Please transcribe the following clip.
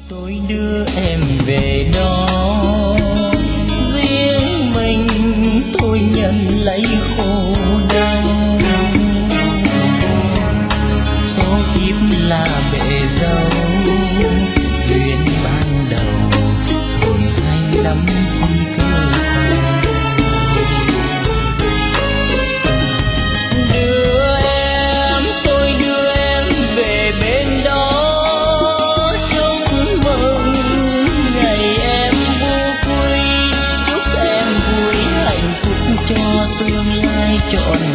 Tôi đưa em về đó, riêng mình tôi nhận lấy khổ đau. Số kiếp là bể dâu, duyên ban đầu thường hay lắm khi cơ hồng. Tôi đưa em về bên đó, chúc mừng ngày em vui, chúc em vui hạnh phúc cho tương lai trọn